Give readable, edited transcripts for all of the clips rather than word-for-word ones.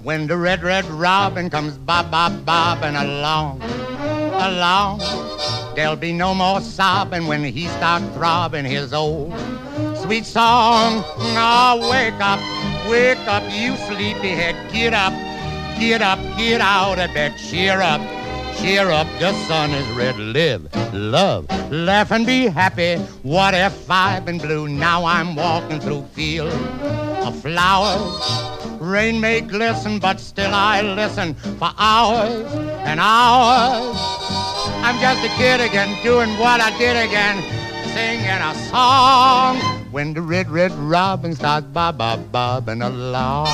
when the red, red robin comes bobbing along, along. There'll be no more sobbing when he starts throbbing his old sweet song. Oh, wake up, you sleepyhead. Get up, get out of bed. Cheer up, the sun is red. Live, love, laugh and be happy. What if I've been blue? Now I'm walking through fields of flowers. Rain may glisten, but still I listen for hours and hours. I'm just a kid again, doing what I did again, singing a song when the red, red robin starts bobbing along.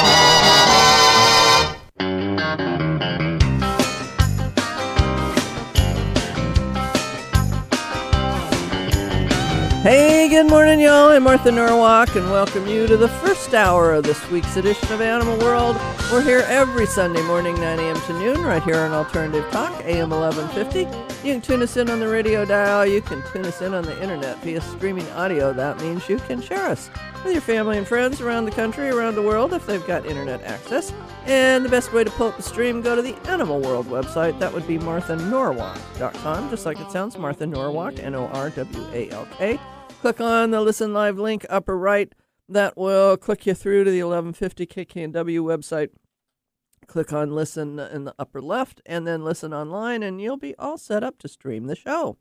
Hey, good morning, y'all. I'm Martha Norwalk, and welcome you to the first hour of this week's edition of Animal World. We're here every Sunday morning, 9 a.m. to noon, right here on Alternative Talk, AM 1150. You can tune us in on the radio dial. You can tune us in on the internet via streaming audio. That means you can share us with your family and friends around the country, around the world, if they've got internet access. And the best way to pull up the stream, go to the Animal World website. That would be marthanorwalk.com, just like it sounds, Martha Norwalk, Norwalk. Click on the Listen Live link, upper right. That will click you through to the 1150 KKNW website. Click on Listen in the upper left, and then Listen Online, and you'll be all set up to stream the show.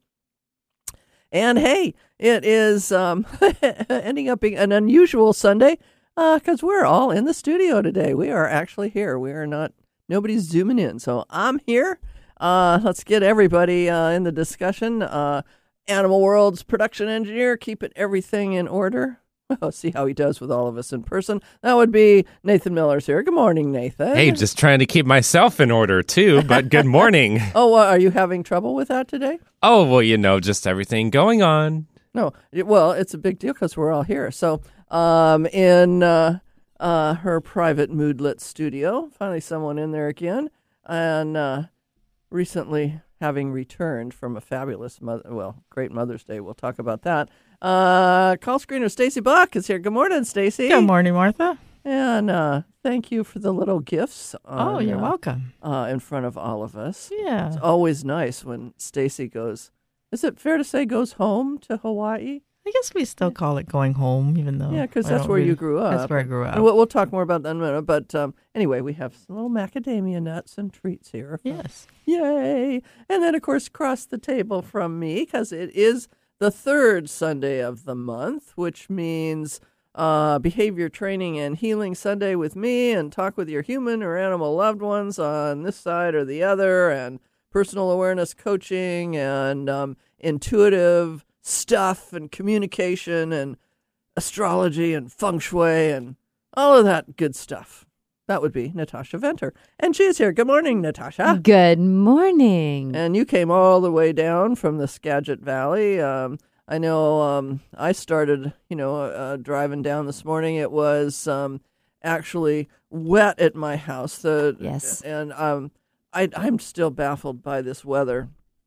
And hey, it is ending up being an unusual Sunday because we're all in the studio today. We are actually here. We are not, nobody's zooming in. So I'm here. Let's get everybody in the discussion. Animal World's production engineer, keeping everything in order. Oh, see how he does with all of us in person. That would be Nathan Miller's here. Good morning, Nathan. Hey, just trying to keep myself in order, too, but good morning. Oh, are you having trouble with that today? Oh, well, just everything going on. No, well, it's a big deal because we're all here. So in her private moodlet studio, finally someone in there again, and recently having returned from a fabulous, great Mother's Day. We'll talk about that. Call screener Stacy Buck is here. Good morning, Stacy. Good morning, Martha. And thank you for the little gifts. You're welcome. In front of all of us. Yeah. It's always nice when Stacy goes, is it fair to say goes home to Hawaii? I guess we still call it going home, even though... Yeah, because that's where you grew up. That's where I grew up. And we'll talk more about that in a minute. But anyway, we have some little macadamia nuts and treats here. Yes. Yay. And then, of course, across the table from me, because it is the third Sunday of the month, which means Behavior Training and Healing Sunday with me, and talk with your human or animal loved ones on this side or the other, and personal awareness coaching, and intuitive stuff, and communication, and astrology, and feng shui, and all of that good stuff. That would be Natasha Venter. And she is here. Good morning, Natasha. Good morning. And you came all the way down from the Skagit Valley. I know I started, driving down this morning. It was actually wet at my house. Yes. And I'm still baffled by this weather.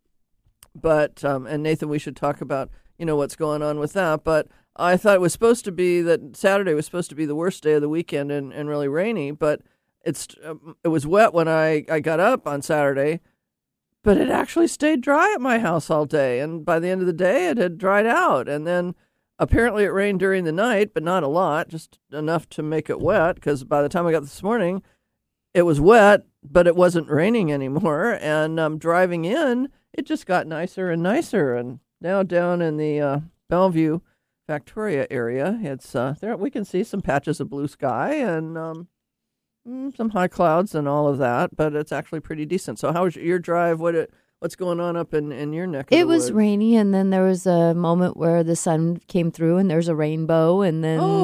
But, and Nathan, we should talk about, what's going on with that. But I thought it was supposed to be that Saturday was supposed to be the worst day of the weekend and really rainy. But it was wet when I got up on Saturday. But it actually stayed dry at my house all day. And by the end of the day, it had dried out. And then apparently it rained during the night, but not a lot, just enough to make it wet. Because by the time I got this morning, it was wet, but it wasn't raining anymore. And driving in, it just got nicer and nicer. And now down in the Bellevue, Victoria area, it's there. We can see some patches of blue sky and some high clouds and all of that. But it's actually pretty decent. So, how was your drive? What's going on up in your neck of the It was woods? rainy, and then there was a moment where the sun came through, and there's a rainbow, and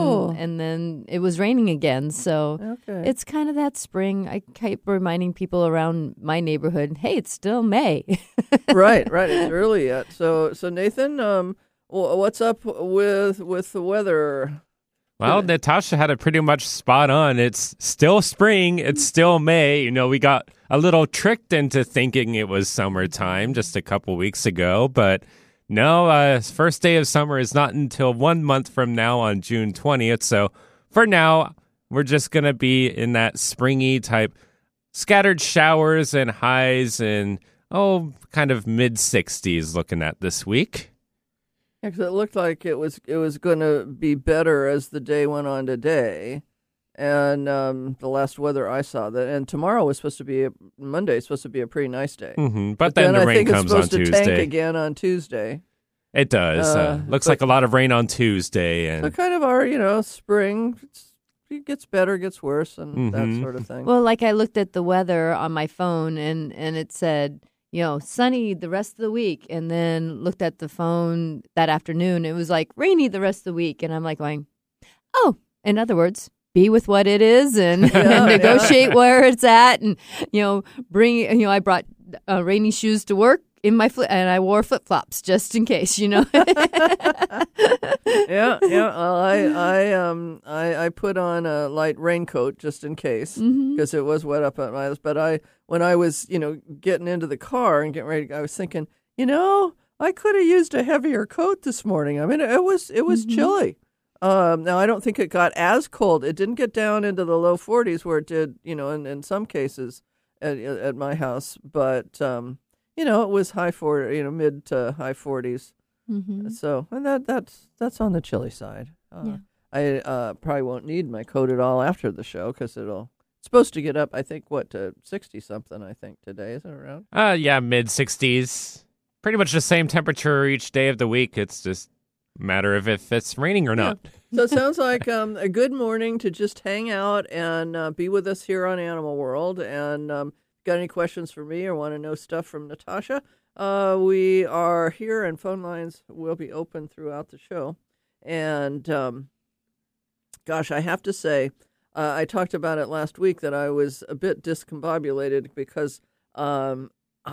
then it was raining again. So It's kind of that spring. I keep reminding people around my neighborhood, hey, it's still May. Right. It's early yet. So Nathan, what's up with the weather? Well, Natasha had it pretty much spot on. It's still spring. It's still May. We got a little tricked into thinking it was summertime just a couple weeks ago. But no, first day of summer is not until 1 month from now on June 20th. So for now, we're just going to be in that springy type scattered showers and highs and, kind of mid-60s looking at this week. Yeah, because it looked like it was going to be better as the day went on today. And the last weather I saw, and tomorrow was supposed to be, Monday is supposed to be a pretty nice day. Mm-hmm. But then the rain comes on Tuesday. I think it's supposed to tank again on Tuesday. It does. Looks like a lot of rain on Tuesday. And so kind of our, spring, it gets better, gets worse, and that sort of thing. Well, like I looked at the weather on my phone, and it said, sunny the rest of the week. And then looked at the phone that afternoon. It was like rainy the rest of the week. And I'm like going, in other words, be with what it is and negotiate where it's at. And, bring, I brought rainy shoes to work in my and I wore flip-flops just in case, Yeah. I put on a light raincoat just in case because it was wet up at my house. But when I was, getting into the car and getting ready, I was thinking, I could have used a heavier coat this morning. I mean, it was chilly. Now, I don't think it got as cold. It didn't get down into the low 40s where it did, in some cases at my house. But, it was high 40, mid to high 40s. Mm-hmm. So, and that's on the chilly side. I probably won't need my coat at all after the show because it's supposed to get up, I think, to 60-something, I think, today. Is it around? Yeah, mid-60s. Pretty much the same temperature each day of the week. It's just matter of if it's raining or not. So it sounds like a good morning to just hang out and be with us here on Animal World. And got any questions for me or want to know stuff from Natasha? We are here and phone lines will be open throughout the show. And I have to say, I talked about it last week that I was a bit discombobulated because I'm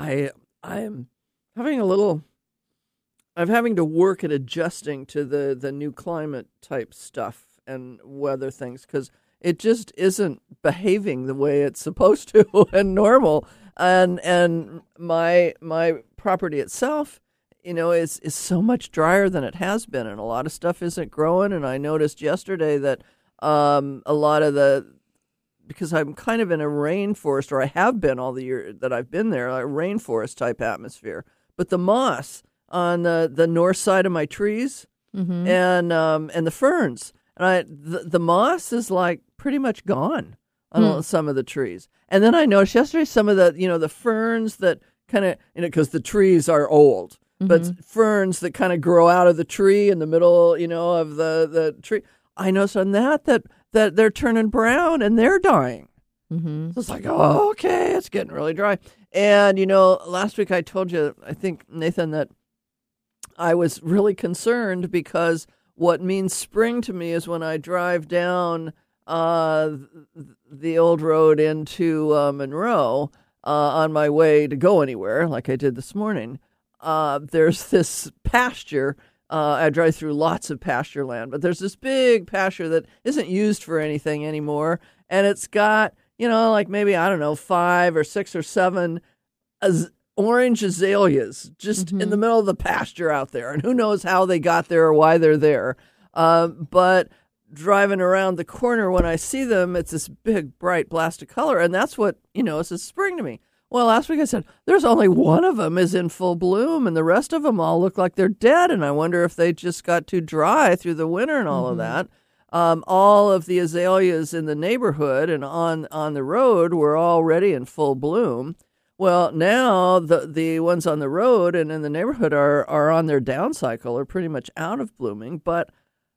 having to work at adjusting to the new climate type stuff and weather things because it just isn't behaving the way it's supposed to and normal. And my property itself, is so much drier than it has been, and a lot of stuff isn't growing. And I noticed yesterday that a lot of because I'm kind of in a rainforest, or I have been all the year that I've been there, a rainforest type atmosphere. But the moss on the north side of my trees and the ferns. And the moss is like pretty much gone on some of the trees. And then I noticed yesterday some of the, the ferns that kind of, because the trees are old, but ferns that kind of grow out of the tree in the middle, of the tree. I noticed on that they're turning brown and they're dying. So it's like, okay, it's getting really dry. And, last week I told you, I think, Nathan, that I was really concerned because what means spring to me is when I drive down the old road into Monroe on my way to go anywhere, like I did this morning. There's this pasture. I drive through lots of pasture land, but there's this big pasture that isn't used for anything anymore. And it's got, like maybe, 5 or 6 or 7 orange azaleas just in the middle of the pasture out there. And who knows how they got there or why they're there. But driving around the corner, when I see them, it's this big, bright blast of color. And that's what, it's a spring to me. Well, last week I said, there's only one of them is in full bloom and the rest of them all look like they're dead. And I wonder if they just got too dry through the winter and all of that. All of the azaleas in the neighborhood and on the road were already in full bloom. Well, now the ones on the road and in the neighborhood are on their down cycle, are pretty much out of blooming. But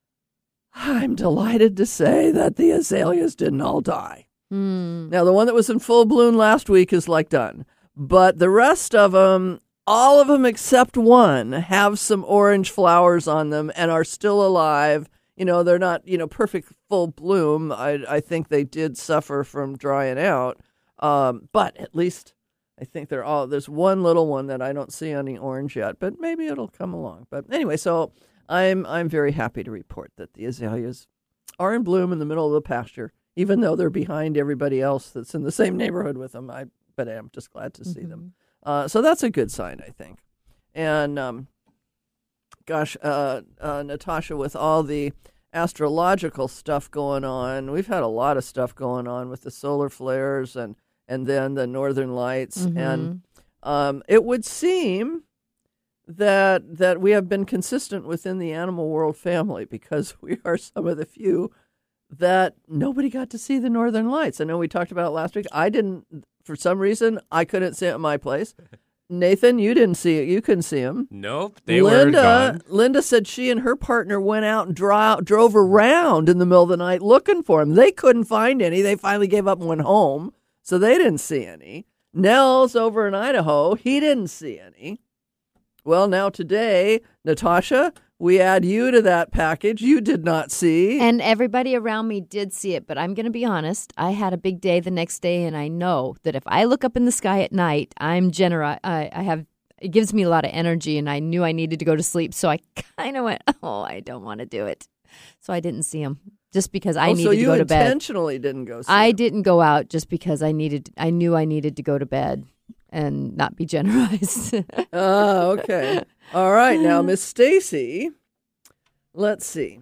I'm delighted to say that the azaleas didn't all die. Now, the one that was in full bloom last week is like done. But the rest of them, all of them except one, have some orange flowers on them and are still alive. They're not, perfect full bloom. I think they did suffer from drying out. But at least I think there's one little one that I don't see any orange yet, but maybe it'll come along. But anyway, so I'm very happy to report that the azaleas are in bloom in the middle of the pasture, even though they're behind everybody else that's in the same neighborhood with them. But I'm just glad to see them. So that's a good sign, I think. And Natasha, with all the astrological stuff going on. We've had a lot of stuff going on with the solar flares and then the northern lights. And it would seem that we have been consistent within the animal world family, because we are some of the few that nobody got to see the northern lights. I know we talked about it last week. I didn't, for some reason, I couldn't see it at my place. Nathan, you didn't see it. You couldn't see them. Nope, they were gone. Linda said she and her partner went out and drove around in the middle of the night looking for them. They couldn't find any. They finally gave up and went home, so they didn't see any. Nell's over in Idaho. He didn't see any. Well, now today, Natasha, we add you to that package. You did not see. And everybody around me did see it, but I'm going to be honest. I had a big day the next day, and I know that if I look up in the sky at night, I'm generous. It gives me a lot of energy, and I knew I needed to go to sleep. So I kind of went, I don't want to do it. So I didn't see him just because I needed to go to bed. So you intentionally didn't go see I him. didn't go out just because I knew I needed to go to bed and not be generous. Oh, okay. All right. Now, Miss Stacy, let's see.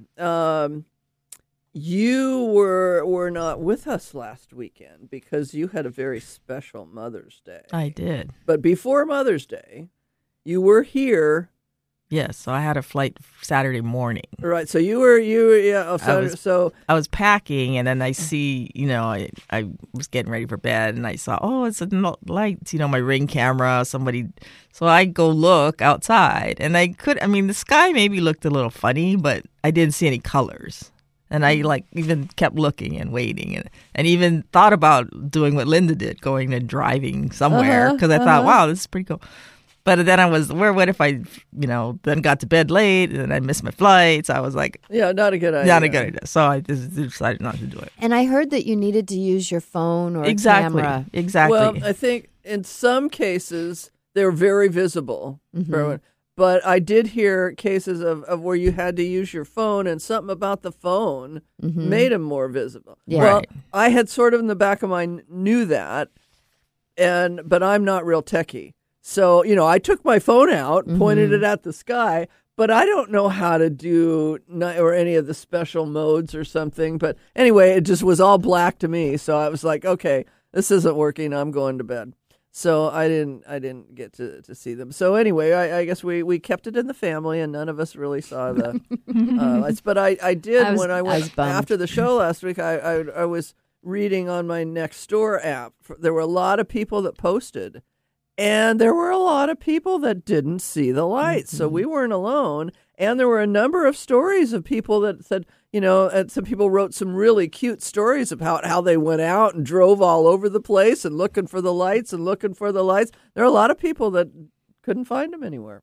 You were not with us last weekend because you had a very special Mother's Day. I did. But before Mother's Day, you were here. Yes, so I had a flight Saturday morning. Right. So you were yeah. I was packing, and then I see, I was getting ready for bed, and I saw, it's a lights, my Ring camera, somebody. So I go look outside, and the sky maybe looked a little funny, but I didn't see any colors. And I even kept looking and waiting, and even thought about doing what Linda did, going and driving somewhere, because I thought, wow, this is pretty cool. But then what if I, then got to bed late and I missed my flight? So I was like, yeah, not a good idea. Not a good idea. So I just decided not to do it. And I heard that you needed to use your phone or camera. Exactly. Well, I think in some cases they're very visible. But I did hear cases of where you had to use your phone, and something about the phone made them more visible. Yeah. Well, I had sort of in the back of my knew that, but I'm not real techie. So, I took my phone out, pointed it at the sky, but I don't know how to do or any of the special modes or something. But anyway, it just was all black to me. So I was like, okay, this isn't working. I'm going to bed. So I didn't get to see them. So anyway, I guess we kept it in the family, and none of us really saw the lights. But I did when I went after the show last week. I was reading on my Nextdoor app. There were a lot of people that posted. And there were a lot of people that didn't see the lights. So we weren't alone. And there were a number of stories of people that said, and some people wrote some really cute stories about how they went out and drove all over the place and looking for the lights. There are a lot of people that couldn't find them anywhere.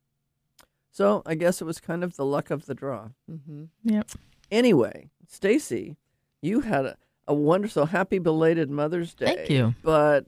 So I guess it was kind of the luck of the draw. Yep. Anyway, Stacy, you had a wonderful, happy belated Mother's Day. Thank you. But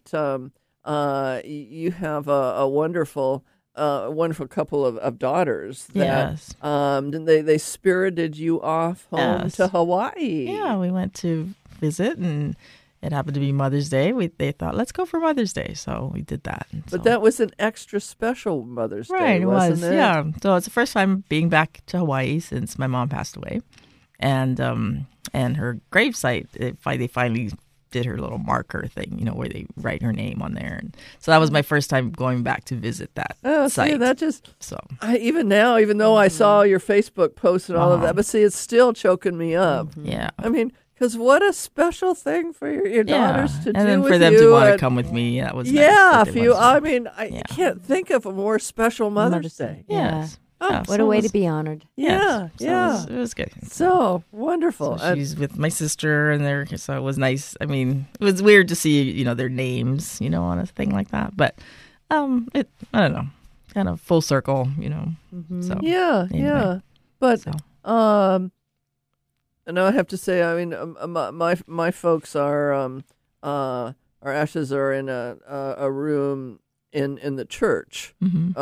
you have a wonderful couple of daughters that they spirited you off home to Hawaii. Yeah, we went to visit, and it happened to be Mother's Day. They thought, let's go for Mother's Day, so we did that. But that was an extra special Mother's Day, right? It wasn't was, it? yeah. So it's the first time being back to Hawaii since my mom passed away, and her gravesite they finally did her little marker thing, where they write her name on there. And so that was my first time going back to visit that site. See, that just, even now, even though I saw your Facebook post and all of that, but see, it's still choking me up. Yeah. I mean, because what a special thing for your daughters to do with you. And then for them to want to come with me, that was nice. Yeah, I can't think of a more special Mother's Day. Yes. What a way to be honored. Yeah, it was good. So wonderful. So she's with my sister, and so it was nice. I mean, it was weird to see, their names, on a thing like that. But I don't know, kind of full circle, So yeah, anyway. Yeah. But and I have to say, I mean, my folks are our ashes are in a room in the church.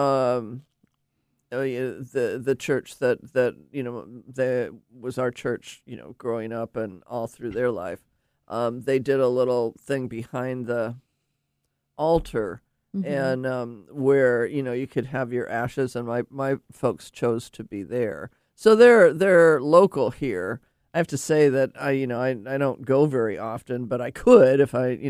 The church that was our church, growing up and all through their life. They did a little thing behind the altar, and where you could have your ashes, and my folks chose to be there. So they're local here. I have to say that I don't go very often, but I could if I,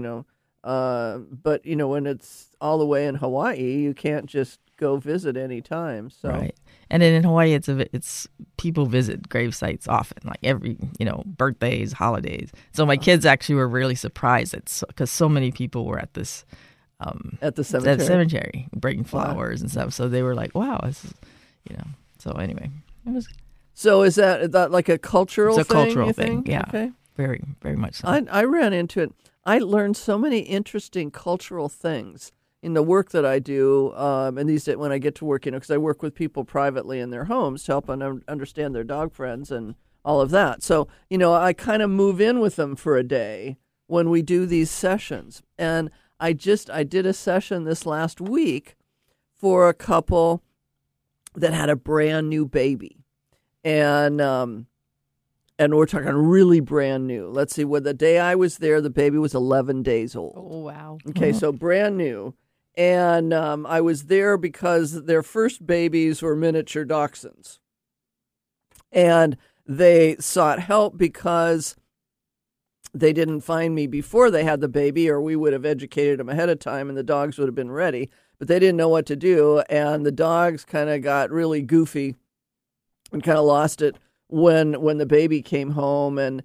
but when it's all the way in Hawaii, you can't just go visit any time. So. Right. And then in Hawaii, it's people visit grave sites often, like every, birthdays, holidays. So my kids actually were really surprised because so many people were at this at the cemetery bringing flowers and stuff. So they were like, wow, this is, So anyway, it was. So is that like a cultural thing? It's a cultural thing, think? yeah. Okay. Very, very much so. I ran into it. I learned so many interesting cultural things in the work that I do, and these days when I get to work, because I work with people privately in their homes to help them understand their dog friends and all of that. So, I kind of move in with them for a day when we do these sessions. And I did a session this last week for a couple that had a brand new baby. And we're talking really brand new. Let's see, the day I was there, the baby was 11 days old. Oh, wow. Okay, so brand new. And I was there because their first babies were miniature dachshunds. And they sought help because they didn't find me before they had the baby, or we would have educated them ahead of time and the dogs would have been ready. But they didn't know what to do, and the dogs kind of got really goofy and kind of lost it when the baby came home, and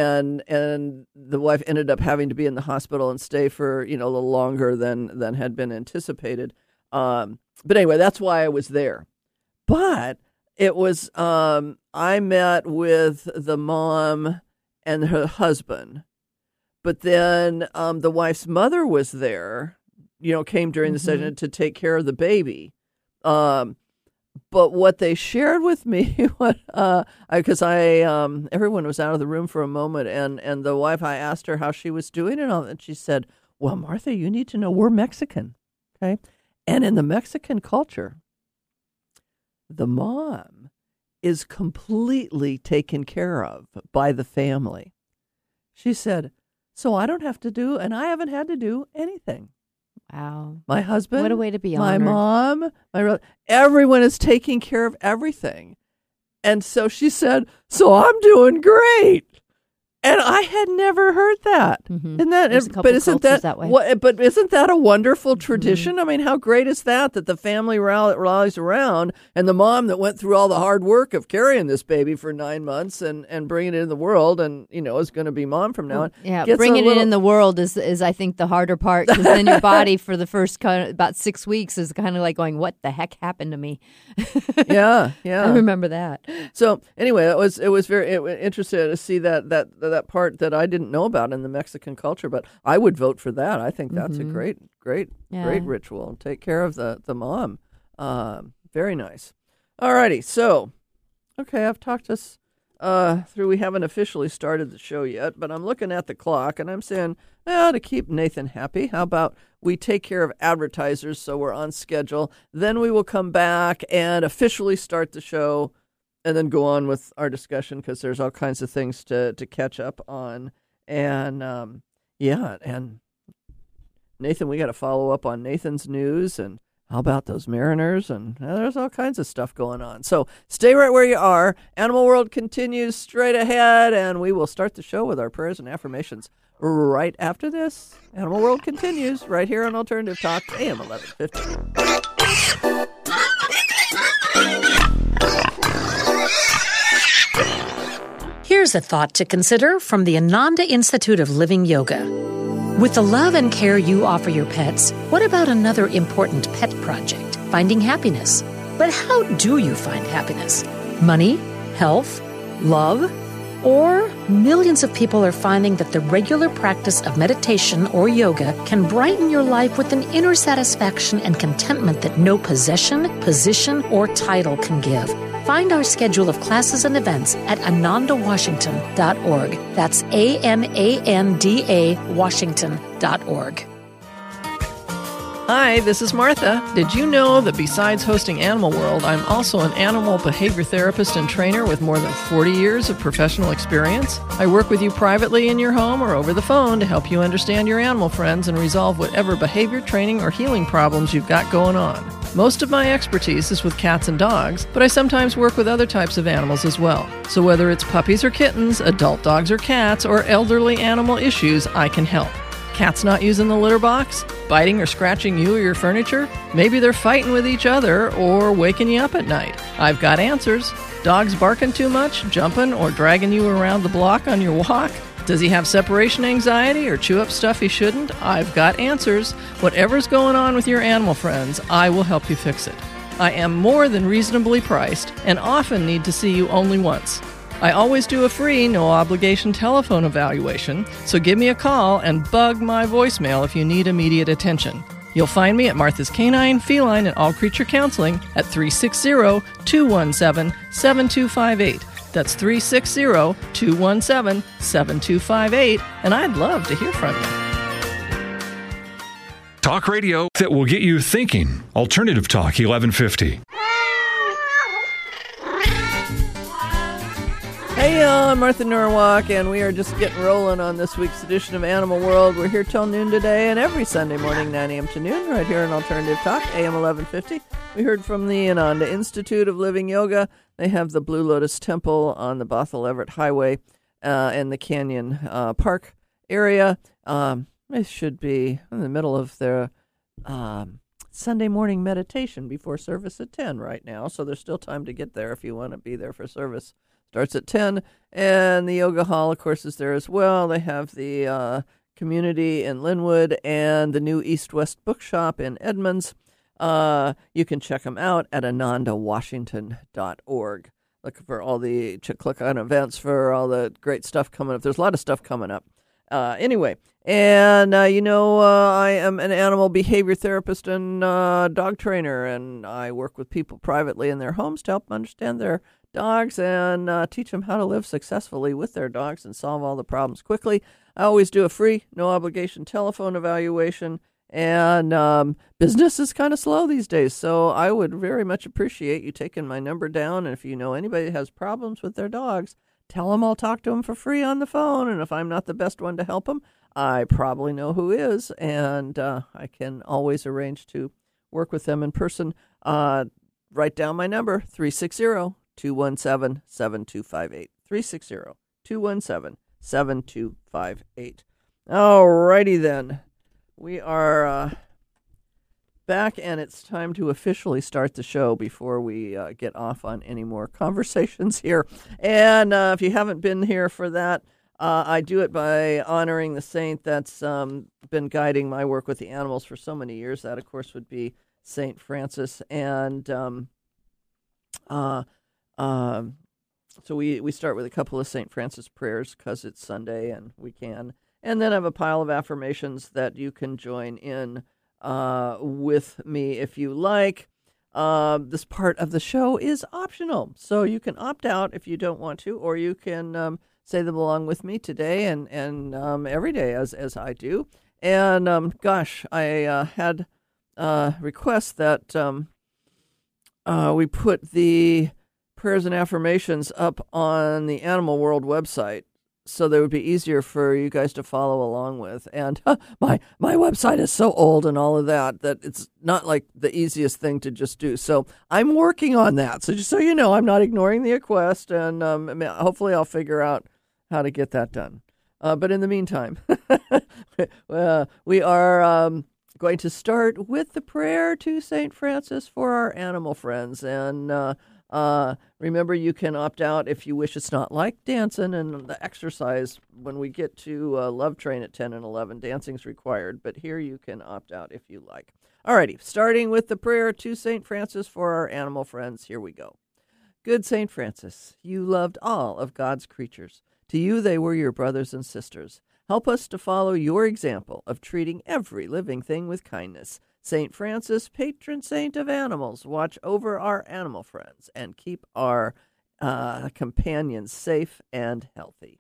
the wife ended up having to be in the hospital and stay for a little longer than had been anticipated. But anyway, that's why I was there. But it was I met with the mom and her husband, but then the wife's mother was there. Came during the session to take care of the baby. But what they shared with me, because everyone was out of the room for a moment, and the wife, I asked her how she was doing and all that, and she said, well, Martha, you need to know we're Mexican, okay? And in the Mexican culture, the mom is completely taken care of by the family. She said, so I don't have to do, and I haven't had to do anything. Wow. My husband, what a way to be my honored. mom, everyone is taking care of everything. And so she said, so I'm doing great. And I had never heard that. Mm-hmm. Isn't that way. But isn't that a wonderful tradition? Mm-hmm. I mean, how great is that the family rallies around, and the mom that went through all the hard work of carrying this baby for 9 months and bringing it in the world, and is going to be mom from now on. Yeah, bringing it in the world is I think the harder part, because then your body for the first about 6 weeks is kind of like going, what the heck happened to me? Yeah. I remember that. So anyway, it was very interesting to see that part that I didn't know about in the Mexican culture, but I would vote for that. I think that's a great ritual. Take care of the mom. Very nice. All righty. So, okay, I've talked us through. We haven't officially started the show yet, but I'm looking at the clock and I'm saying, to keep Nathan happy, how about we take care of advertisers so we're on schedule? Then we will come back and officially start the show, and then go on with our discussion, because there's all kinds of things to catch up on. And, and Nathan, we got to follow up on Nathan's news, and how about those Mariners? And there's all kinds of stuff going on. So stay right where you are. Animal World continues straight ahead, and we will start the show with our prayers and affirmations right after this. Animal World continues right here on Alternative Talk, AM 1150. Here's a thought to consider from the Ananda Institute of Living Yoga. With the love and care you offer your pets, what about another important pet project, finding happiness? But how do you find happiness? Money? Health? Love? Or millions of people are finding that the regular practice of meditation or yoga can brighten your life with an inner satisfaction and contentment that no possession, position, or title can give. Find our schedule of classes and events at anandawashington.org. That's ANANDA Washington.org. Hi, this is Martha. Did you know that besides hosting Animal World, I'm also an animal behavior therapist and trainer with more than 40 years of professional experience? I work with you privately in your home or over the phone to help you understand your animal friends and resolve whatever behavior training or healing problems you've got going on. Most of my expertise is with cats and dogs, but I sometimes work with other types of animals as well. So whether it's puppies or kittens, adult dogs or cats, or elderly animal issues, I can help. Cats not using the litter box? Biting or scratching you or your furniture? Maybe they're fighting with each other or waking you up at night. I've got answers. Dogs barking too much, jumping, or dragging you around the block on your walk? Does he have separation anxiety or chew up stuff he shouldn't? I've got answers. Whatever's going on with your animal friends, I will help you fix it. I am more than reasonably priced and often need to see you only once. I always do a free, no-obligation telephone evaluation, so give me a call and bug my voicemail if you need immediate attention. You'll find me at Martha's Canine, Feline, and All Creature Counseling at 360-217-7258. That's 360-217-7258, and I'd love to hear from you. Talk radio that will get you thinking. Alternative Talk 1150. Hey y'all, I'm Martha Norwalk, and we are just getting rolling on this week's edition of Animal World. We're here till noon today, and every Sunday morning, 9 a.m. to noon, right here on Alternative Talk, AM 1150. We heard from the Ananda Institute of Living Yoga. They have the Blue Lotus Temple on the Bothell Everett Highway in the Canyon Park area. It should be in the middle of their Sunday morning meditation before service at 10 right now, so there's still time to get there if you want to be there for service. Starts at 10, and the yoga hall, of course, is there as well. They have the community in Linwood and the new East-West Bookshop in Edmonds. You can check them out at anandawashington.org. Look for all the, click on events for all the great stuff coming up. There's a lot of stuff coming up. Anyway, and I am an animal behavior therapist and dog trainer, and I work with people privately in their homes to help them understand their dogs and teach them how to live successfully with their dogs and solve all the problems quickly. I always do a free, no-obligation telephone evaluation, and business is kind of slow these days, so I would very much appreciate you taking my number down, and if you know anybody that has problems with their dogs, tell them I'll talk to them for free on the phone, and if I'm not the best one to help them, I probably know who is, and I can always arrange to work with them in person. Write down my number, 360-217-7258. 360-217-7258. All righty then. We are back, and it's time to officially start the show before we get off on any more conversations here. And if you haven't been here for that, I do it by honoring the saint that's been guiding my work with the animals for so many years. That, of course, would be St. Francis. And so we start with a couple of St. Francis prayers because it's Sunday and we can. And then I have a pile of affirmations that you can join in with me if you like. This part of the show is optional, so you can opt out if you don't want to, or you can say them along with me today and every day as I do. And I had requests that we put the prayers and affirmations up on the Animal World website, so they would be easier for you guys to follow along with. And my website is so old and all of that it's not like the easiest thing to just do. So I'm working on that. So just so you know, I'm not ignoring the request, and hopefully I'll figure out how to get that done. But in the meantime, we are going to start with the prayer to St. Francis for our animal friends. And remember, you can opt out if you wish. It's not like dancing and the exercise. When we get to Love Train at 10 and 11, dancing's required. But here you can opt out if you like. Alrighty, starting with the prayer to St. Francis for our animal friends. Here we go. Good St. Francis, you loved all of God's creatures. To you they were your brothers and sisters. Help us to follow your example of treating every living thing with kindness. St. Francis, patron saint of animals, watch over our animal friends and keep our companions safe and healthy.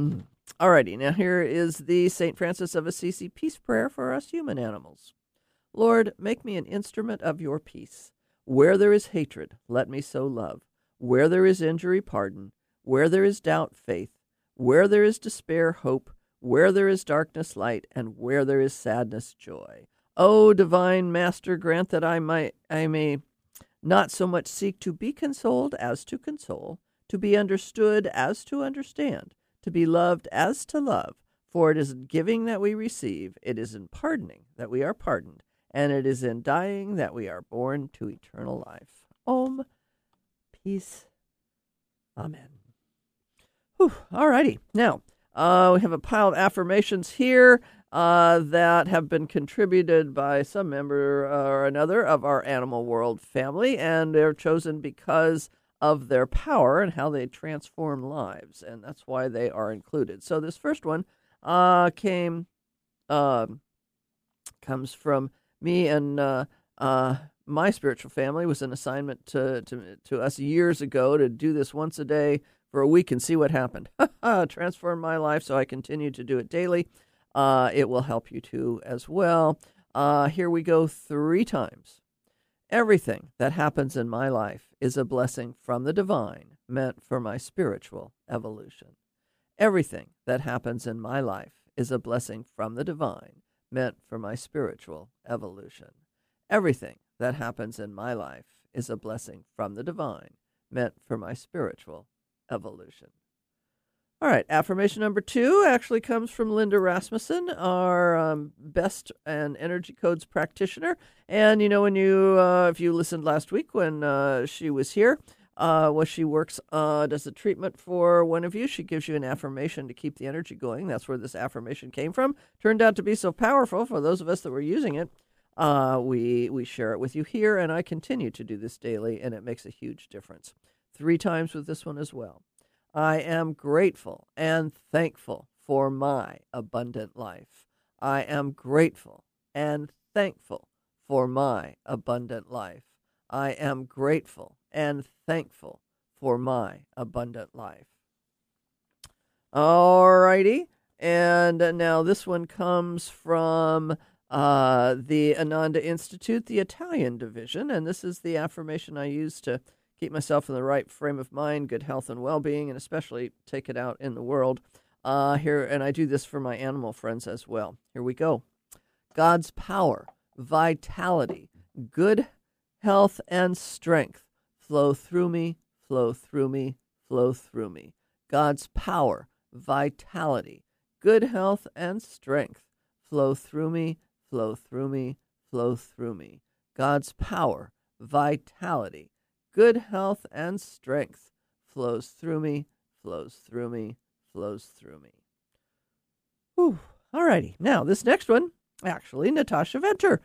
Alrighty, now here is the St. Francis of Assisi peace prayer for us human animals. Lord, make me an instrument of your peace. Where there is hatred, let me sow love. Where there is injury, pardon. Where there is doubt, faith. Where there is despair, hope. Where there is darkness, light. And where there is sadness, joy. O divine Master, grant that I may not so much seek to be consoled as to console, to be understood as to understand, to be loved as to love. For it is in giving that we receive, it is in pardoning that we are pardoned, and it is in dying that we are born to eternal life. Om. Peace. Amen. Whew. All righty. Now, we have a pile of affirmations here that have been contributed by some member or another of our Animal World family, and they're chosen because of their power and how they transform lives, and that's why they are included. So this first one comes from me and my spiritual family. It was an assignment to us years ago to do this once a day for a week and see what happened. Transform my life, so I continue to do it daily. It will help you too as well. Here we go 3 times. Everything that happens in my life is a blessing from the divine, meant for my spiritual evolution. Everything that happens in my life is a blessing from the divine, meant for my spiritual evolution. Everything that happens in my life is a blessing from the divine, meant for my spiritual evolution. All right, affirmation number 2 actually comes from Linda Rasmussen, our Best and Energy Codes practitioner. And, you know, when if you listened last week when she was here, she works, does a treatment for one of you. She gives you an affirmation to keep the energy going. That's where this affirmation came from. Turned out to be so powerful for those of us that were using it. We share it with you here, and I continue to do this daily, and it makes a huge difference. 3 times with this one as well. I am grateful and thankful for my abundant life. I am grateful and thankful for my abundant life. I am grateful and thankful for my abundant life. All righty. And now this one comes from the Ananda Institute, the Italian division. And this is the affirmation I use to keep myself in the right frame of mind, good health and well-being, and especially take it out in the world. And I do this for my animal friends as well. Here we go. God's power, vitality, good health, and strength flow through me, flow through me, flow through me. God's power, vitality, good health, and strength flow through me, flow through me, flow through me. God's power, vitality, good health, and strength flows through me, flows through me, flows through me. Whew. All righty. Now, this next one, actually, Natasha Venter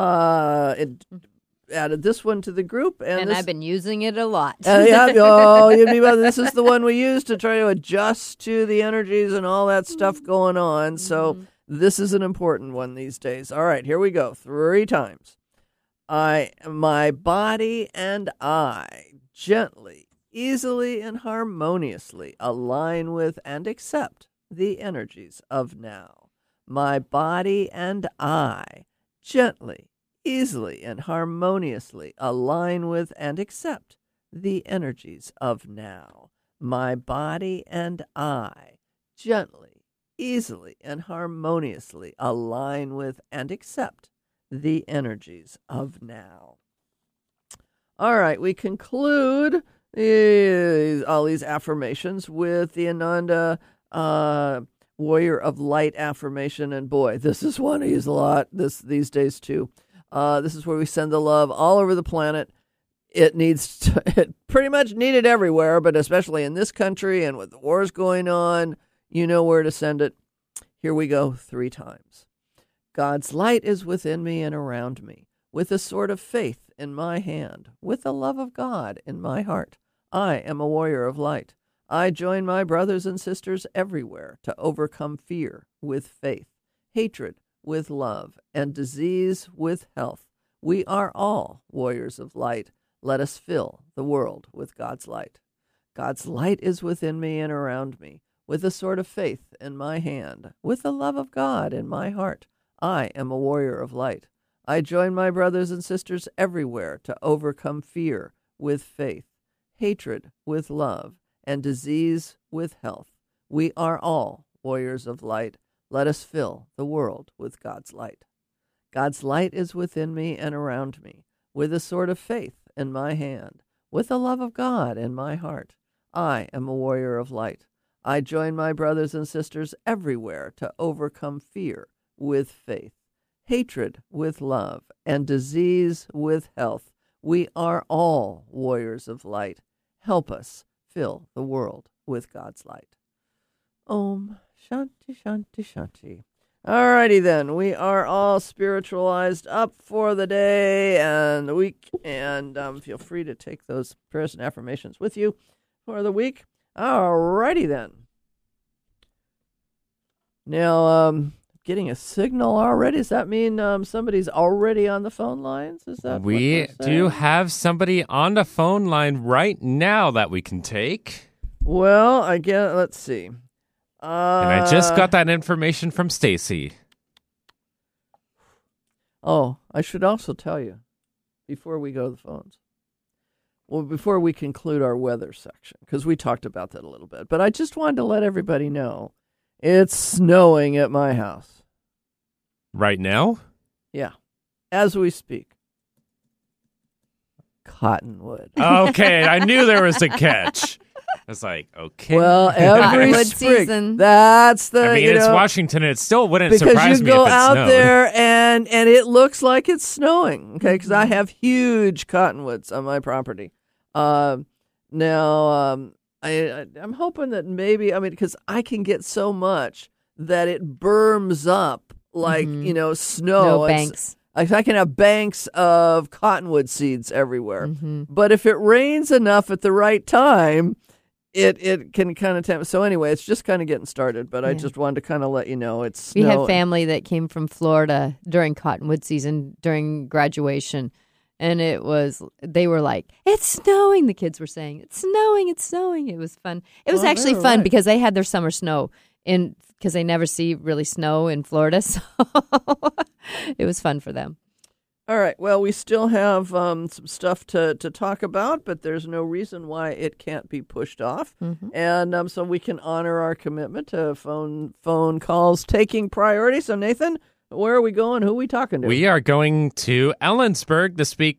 added this one to the group. And I've been using it a lot. This is the one we use to try to adjust to the energies and all that stuff going on. So this is an important one these days. All right, here we go. 3 times. My body and I gently, easily, and harmoniously align with and accept the energies of now. My body and I gently, easily, and harmoniously align with and accept the energies of now. My body and I gently, easily, and harmoniously align with and accept the energies of now. All right, we conclude all these affirmations with the Ananda Warrior of Light affirmation, and boy, this is one I use a lot these days too. This is where we send the love all over the planet. It pretty much needed everywhere, but especially in this country and with the wars going on, you know where to send it. Here we go 3 times. God's light is within me and around me, with a sword of faith in my hand, with the love of God in my heart. I am a warrior of light. I join my brothers and sisters everywhere to overcome fear with faith, hatred with love, and disease with health. We are all warriors of light. Let us fill the world with God's light. God's light is within me and around me, with a sword of faith in my hand, with the love of God in my heart. I am a warrior of light. I join my brothers and sisters everywhere to overcome fear with faith, hatred with love, and disease with health. We are all warriors of light. Let us fill the world with God's light. God's light is within me and around me, with a sword of faith in my hand, with the love of God in my heart. I am a warrior of light. I join my brothers and sisters everywhere to overcome fear with faith, hatred with love, and disease with health. We are all warriors of light. Help us fill the world with God's light. Om Shanti Shanti Shanti. All righty then. We are all spiritualized up for the day and the week, and feel free to take those prayers and affirmations with you for the week. All righty then. Now, getting a signal already. Does that mean somebody's already on the phone lines? Is that we do have somebody on the phone line right now that we can take? Well, let's see. And I just got that information from Stacy. Oh, I should also tell you before we go to the phones. Well, before we conclude our weather section, because we talked about that a little bit. But I just wanted to let everybody know it's snowing at my house. Right now? Yeah, as we speak. Cottonwood. Okay, I knew there was a catch. I was like, okay. Well, every spring. Season. That's the. I mean, it's Washington. It still wouldn't because surprise you me if go it out snowed. there and it looks like it's snowing. Okay, because I have huge cottonwoods on my property. I'm hoping that maybe because I can get so much that it berms up like snow. No banks. I can have banks of cottonwood seeds everywhere. Mm-hmm. But if it rains enough at the right time, it can kind of tempt. So anyway, it's just kind of getting started. But I just wanted to kind of let you know it's snowing. We had family that came from Florida during cottonwood season, during graduation. And they were like, it's snowing. The kids were saying, it's snowing, it's snowing. It was fun. It was actually fun right. because they had their summer snow because they never see really snow in Florida. So it was fun for them. All right. Well, we still have some stuff to talk about, but there's no reason why it can't be pushed off. Mm-hmm. And so we can honor our commitment to phone calls taking priority. So, Nathan, where are we going? Who are we talking to? We are going to Ellensburg to speak.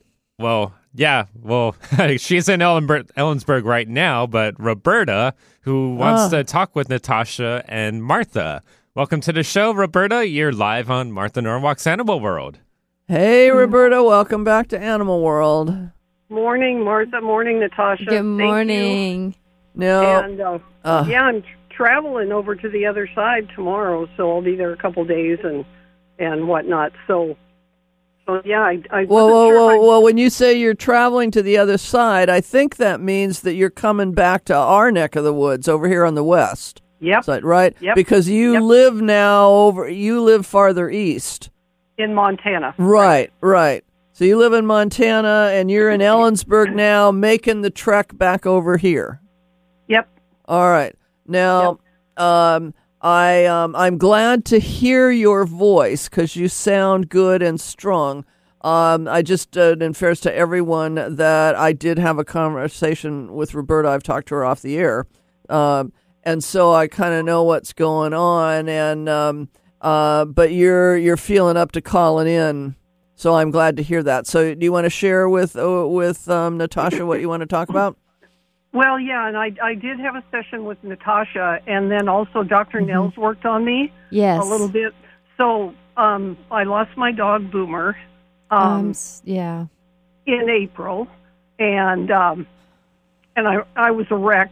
She's in Ellensburg right now, but Roberta, who wants to talk with Natasha and Martha. Welcome to the show, Roberta. You're live on Martha Norwalk's Animal World. Hey, Roberta. Welcome back to Animal World. Morning, Martha. Morning, Natasha. Good morning. And I'm traveling over to the other side tomorrow, so I'll be there a couple days and whatnot. So yeah, I Well, when you say you're traveling to the other side, I think that means that you're coming back to our neck of the woods over here on the west. Yep. Side, right? Yep. Because you live farther east. In Montana. Right. So you live in Montana and you're in Ellensburg now, making the trek back over here. Yep. All right. Now, I'm glad to hear your voice because you sound good and strong. I just, in fairness to everyone, that I did have a conversation with Roberta. I've talked to her off the air. And so I kind of know what's going on. And but you're feeling up to calling in. So I'm glad to hear that. So do you want to share with Natasha what you want to talk about? Well, yeah, and I did have a session with Natasha, and then also Dr. Nels worked on me a little bit. So I lost my dog, Boomer, in April, and I was a wreck.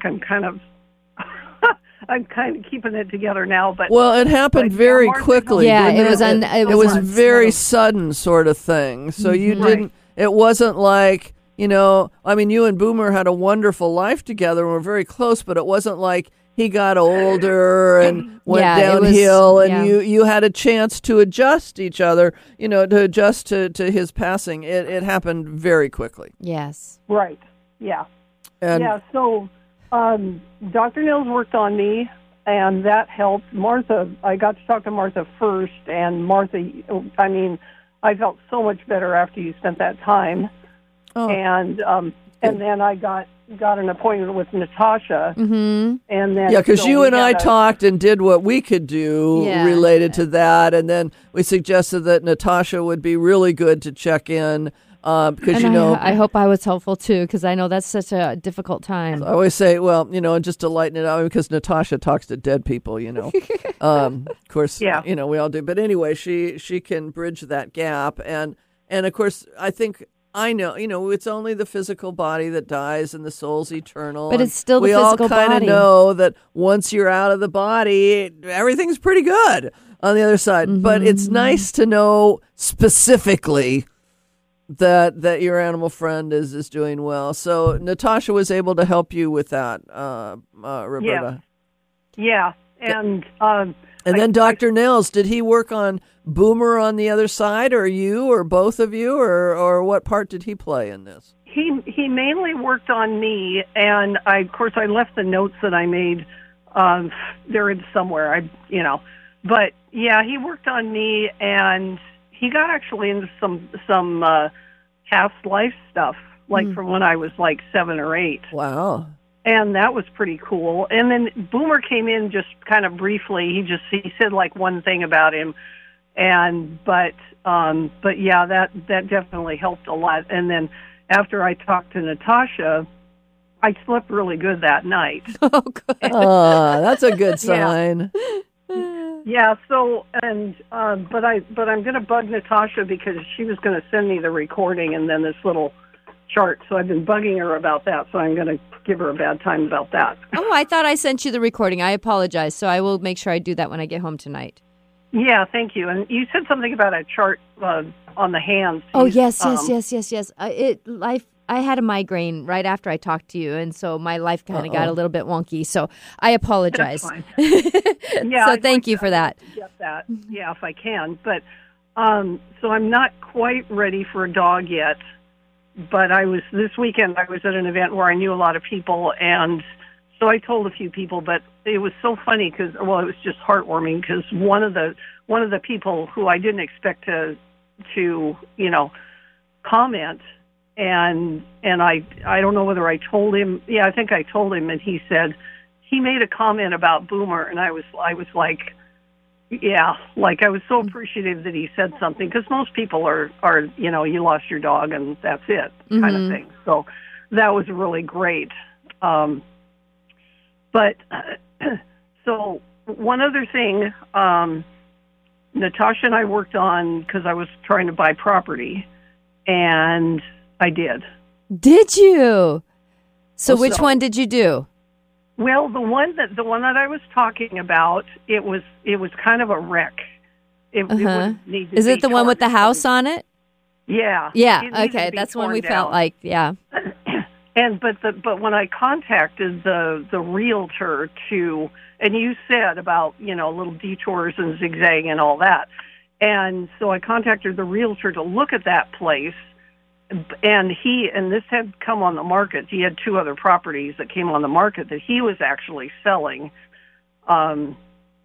I'm kind of keeping it together now, but it happened very quickly. Yeah, didn't it? It was very sudden sort of thing. So you didn't. It wasn't like. You and Boomer had a wonderful life together and were very close, but it wasn't like he got older and went downhill and you had a chance to adjust each other, to adjust to his passing. It happened very quickly. Yes. Right. Yeah. So Dr. Nils worked on me, and that helped. Martha, I got to talk to Martha first, and Martha, I felt so much better after you spent that time. Oh. And then I got an appointment with Natasha. Mm-hmm. And then because you and I talked and did what we could do related to that, and then we suggested that Natasha would be really good to check in. Because I hope I was helpful too, because I know that's such a difficult time. I always say, well, just to lighten it up, because Natasha talks to dead people, of course, we all do. But anyway, she can bridge that gap, and of course, I know, it's only the physical body that dies, and the soul's eternal. But it's still the physical body. We all kind of know that once you're out of the body, everything's pretty good on the other side. Mm-hmm. But it's nice to know specifically that your animal friend is doing well. So Natasha was able to help you with that, Roberta. Yeah. And then Dr. Nels, did he work on Boomer on the other side, or you, or both of you, or what part did he play in this? He mainly worked on me, and I left the notes that I made. They're in somewhere. But yeah, he worked on me, and he got actually into some past life stuff, like from when I was like 7 or 8. Wow. And that was pretty cool. And then Boomer came in just kind of briefly. He said like one thing about him, but yeah, that definitely helped a lot. And then after I talked to Natasha, I slept really good that night. Oh, good. That's a good sign. Yeah. So, but I'm going to bug Natasha because she was going to send me the recording and then this little chart. So I've been bugging her about that. So I'm going to give her a bad time about that. Oh, I thought I sent you the recording. I apologize. So I will make sure I do that when I get home tonight. Yeah, thank you. And you said something about a chart on the hands. Oh, yes. I had a migraine right after I talked to you, and so my life kind of got a little bit wonky. So I apologize. That's fine. Yeah, so thank you for that. Get that, yeah, if I can. But so I'm not quite ready for a dog yet. But this weekend I was at an event where I knew a lot of people, and so I told a few people. But it was so funny because, it was just heartwarming because one of the people who I didn't expect to comment. And I don't know whether I told him. Yeah, I think I told him, and he said he made a comment about Boomer, and I was like, yeah, like I was so appreciative that he said something because most people are you lost your dog and that's it kind of thing. So that was really great. But so one other thing, Natasha and I worked on because I was trying to buy property, and I did. Did you? So which one did you do? Well, the one that I was talking about, it was kind of a wreck. It wouldn't need to Is it the one with the house on it? Yeah. Yeah. Okay, that's when we felt like But when I contacted the realtor and you said about little detours and zigzag and all that, and so I contacted the realtor to look at that place. And this had come on the market. He had 2 other properties that came on the market that he was actually selling. So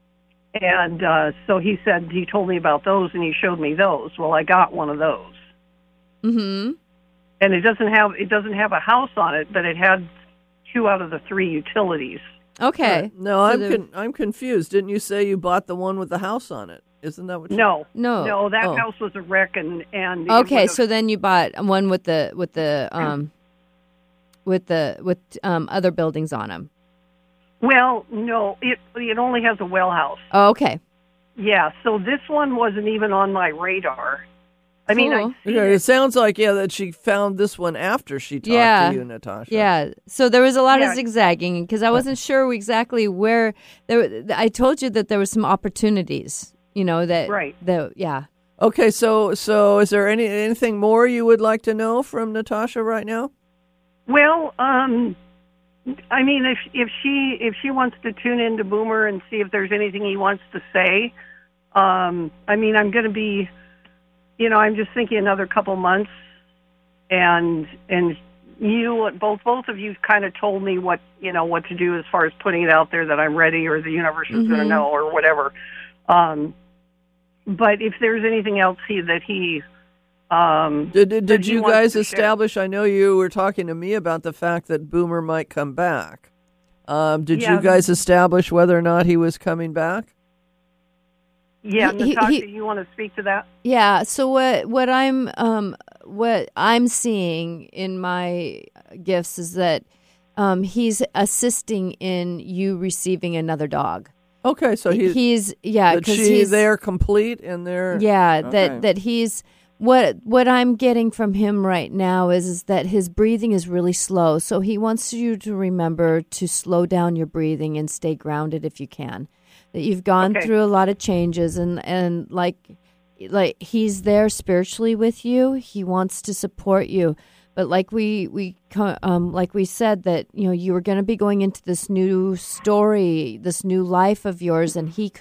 he told me about those and he showed me those. Well, I got one of those. Mm-hmm. And it doesn't have a house on it, but it had 2 out of the 3 utilities. Okay. No, I'm confused. Didn't you say you bought the one with the house on it? Isn't that what? No. That Oh. house was a wreck, and okay. So then you bought one with other buildings on them. Well, no, it only has a well house. Oh, okay. Yeah. So this one wasn't even on my radar. I mean, it sounds like that she found this one after she talked to you, Natasha. Yeah. So there was a lot of zigzagging because I wasn't sure exactly where I told you that there was some opportunities. Right. Okay, so is there anything more you would like to know from Natasha right now? Well, I mean, if she wants to tune into Boomer and see if there's anything he wants to say, I mean, I'm going to be, I'm just thinking another couple months, and you both of you kind of told me what to do as far as putting it out there that I'm ready or the universe is going to know or whatever. but if there's anything else that he did you guys establish? I know you were talking to me about the fact that Boomer might come back. Did you guys establish whether or not he was coming back? Yeah, Natasha, you want to speak to that? Yeah. So what I'm seeing in my gifts is that he's assisting in you receiving another dog. Okay, so he's because they're complete in their that he's what I'm getting from him right now is that his breathing is really slow. So he wants you to remember to slow down your breathing and stay grounded if you can. That you've gone through a lot of changes and like he's there spiritually with you. He wants to support you. But like we said that, you know, you were going to be going into this new story, this new life of yours, and he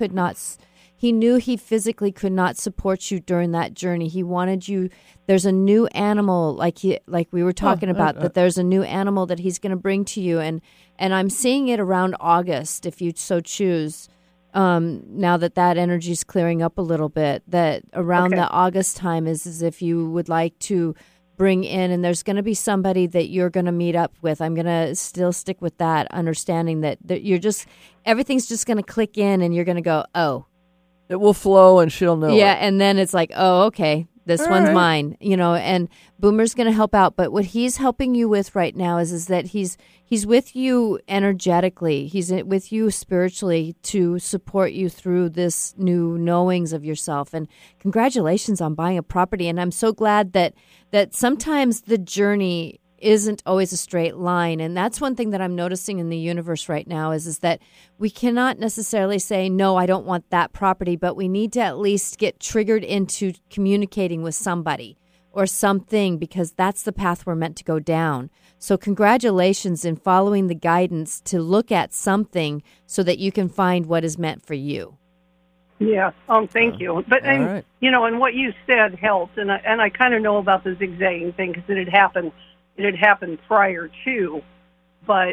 knew he physically could not support you during that journey. He wanted you. There's a new animal, like we were talking about, that there's a new animal that he's going to bring to you, and I'm seeing it around August, if you so choose. Now that energy is clearing up a little bit, that around the August time is as if you would like to bring in, and there's going to be somebody that you're going to meet up with. I'm going to still stick with that, understanding that everything's just going to click in, and you're going to go, oh. It will flow, and she'll know. Yeah, and then it's like, oh, okay, this one's mine, you know. And Boomer's going to help out, but what he's helping you with right now is that he's with you energetically. He's with you spiritually to support you through this new knowings of yourself. And congratulations on buying a property. And I'm so glad that sometimes the journey isn't always a straight line. And that's one thing that I'm noticing in the universe right now is that we cannot necessarily say, no, I don't want that property, but we need to at least get triggered into communicating with somebody or something, because that's the path we're meant to go down. So congratulations in following the guidance to look at something so that you can find what is meant for you. Yeah. Thank you. But you know, and what you said helped, and I kind of know about the zigzagging thing because it had happened prior to, but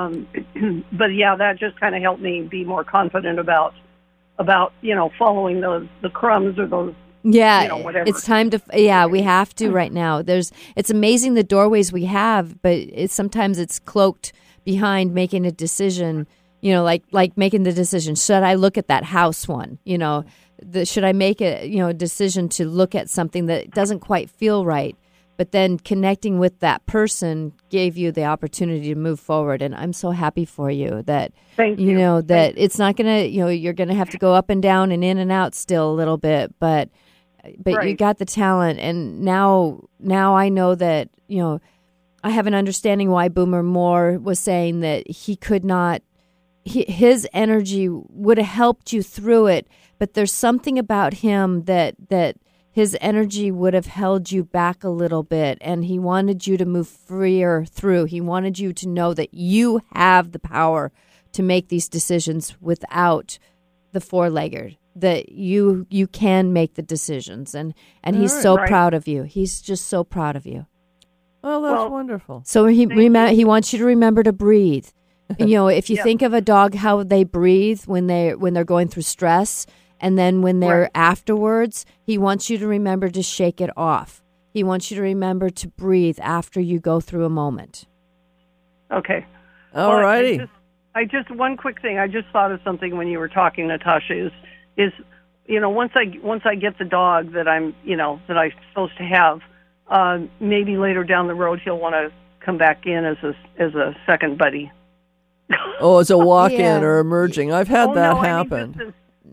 yeah, that just kind of helped me be more confident about you know, following the crumbs or those. Yeah, you know, whatever. It's time to. Yeah, we have to right now. It's amazing the doorways we have, but sometimes it's cloaked behind making a decision. You know, like making the decision. Should I look at that house one? You know, should I make a decision to look at something that doesn't quite feel right? But then connecting with that person gave you the opportunity to move forward. And I'm so happy for you that, you know, that it's not going to, you know, you're going to have to go up and down and in and out still a little bit, but you got the talent. And now I know that, you know, I have an understanding why Boomer Moore was saying that he could not, his energy would have helped you through it. But there's something about him that his energy would have held you back a little bit, and he wanted you to move freer through. He wanted you to know that you have the power to make these decisions without the four-legged, that you can make the decisions, and he's so proud of you. He's just so proud of you. Oh, that's wonderful. So he wants you to remember to breathe. You know, if you think of a dog, how they breathe when they're going through stress, and then when they're afterwards, he wants you to remember to shake it off. He wants you to remember to breathe after you go through a moment. Okay. All righty. I just one quick thing. I just thought of something when you were talking, Natasha. Is you know, once I get the dog that I'm supposed to have, maybe later down the road he'll want to come back in as a second buddy. Oh, as a walk-in or emerging. I've had that happen.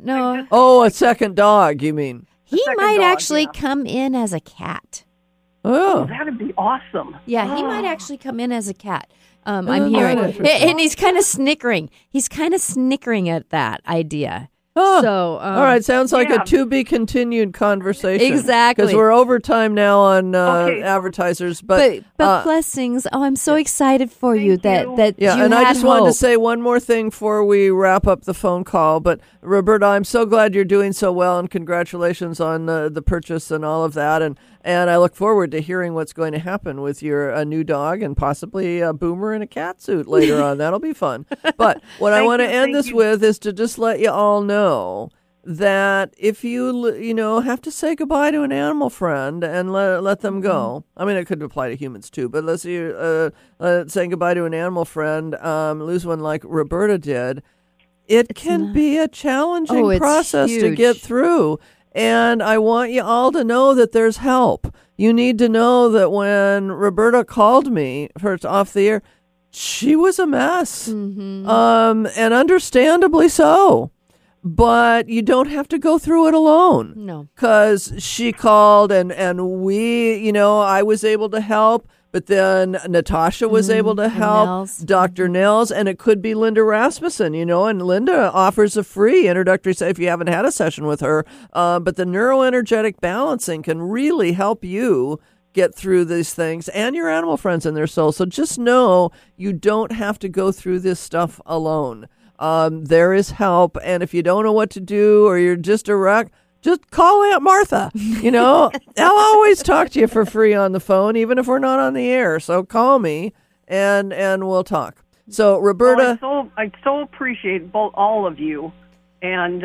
A second dog, you mean? He might actually come in as a cat. Oh, that'd be awesome. Yeah, he might actually come in as a cat. I'm hearing. And he's kind of snickering. He's kind of snickering at that idea. Oh, so, all right. Sounds like a to-be-continued conversation. Exactly. Because we're over time now on advertisers. But blessings. Oh, I'm so excited for you that you and had I just wanted to say one more thing before we wrap up the phone call. But, Roberta, I'm so glad you're doing so well, and congratulations on the purchase and all of that. And I look forward to hearing what's going to happen with your new dog and possibly a Boomer in a cat suit later on. That'll be fun. But what I want to end this with is to just let you all know that if you have to say goodbye to an animal friend and let them go. I mean, it could apply to humans too, but let's say saying goodbye to an animal friend, lose one like Roberta did. It can be a challenging process to get through. And I want you all to know that there's help. You need to know that when Roberta called me first off the air, she was a mess, and understandably so. But you don't have to go through it alone. No. Because she called and we, I was able to help. But then Natasha was able to help, Nels. Dr. Nels, and it could be Linda Rasmussen, and Linda offers a free introductory if you haven't had a session with her. But the neuroenergetic balancing can really help you get through these things and your animal friends and their souls. So just know you don't have to go through this stuff alone. There is help, and if you don't know what to do or you're just a wreck, just call Aunt Martha. I'll always talk to you for free on the phone, even if we're not on the air. So call me, and we'll talk. So, Roberta, I so appreciate all of you, and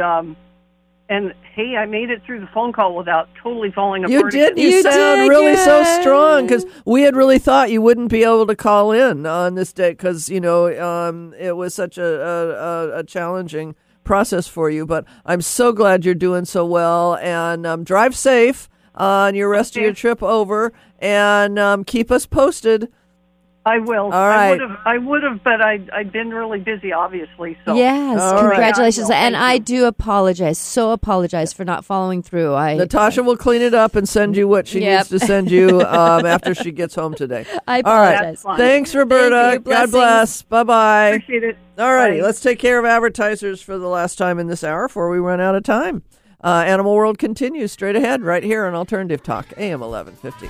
hey, I made it through the phone call without totally falling apart. You did. You sound really so strong, because we had really thought you wouldn't be able to call in on this day because it was such a challenging process for you, but I'm so glad you're doing so well, and drive safe on your rest of your trip over, and keep us posted. I will. All right. I would have, but I've been really busy, obviously. So yes, all congratulations, right. And I do apologize for not following through. Natasha will clean it up and send you what she needs to send you after she gets home today. I apologize. All right. Thanks, Roberta. Thank you. God bless. Bye-bye. Appreciate it. All righty. Let's take care of advertisers for the last time in this hour before we run out of time. Animal World continues straight ahead right here on Alternative Talk, AM 1150.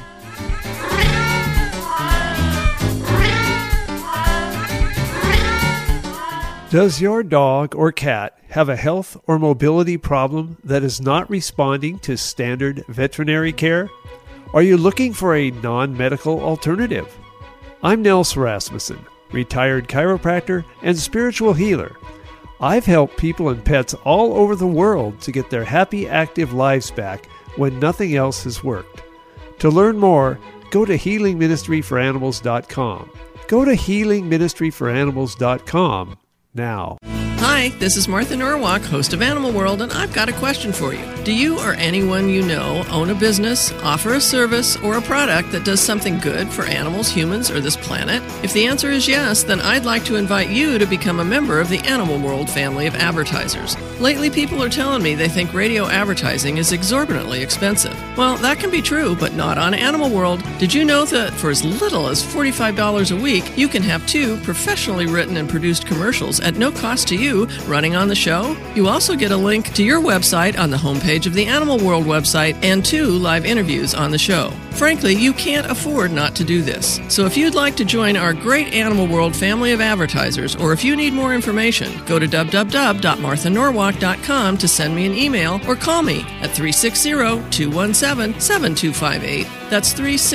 Does your dog or cat have a health or mobility problem that is not responding to standard veterinary care? Are you looking for a non-medical alternative? I'm Nels Rasmussen, retired chiropractor and spiritual healer. I've helped people and pets all over the world to get their happy, active lives back when nothing else has worked. To learn more, go to healingministryforanimals.com. Go to healingministryforanimals.com now. Hi, this is Martha Norwalk, host of Animal World, and I've got a question for you. Do you or anyone you know own a business, offer a service, or a product that does something good for animals, humans, or this planet? If the answer is yes, then I'd like to invite you to become a member of the Animal World family of advertisers. Lately, people are telling me they think radio advertising is exorbitantly expensive. Well, that can be true, but not on Animal World. Did you know that for as little as $45 a week, you can have 2 professionally written and produced commercials at no cost to you running on the show? You also get a link to your website on the homepage of the Animal World website and 2 live interviews on the show. Frankly, you can't afford not to do this. So if you'd like to join our great Animal World family of advertisers, or if you need more information, go to www.marthanorwalk.com to send me an email or call me at 360-217-7258. That's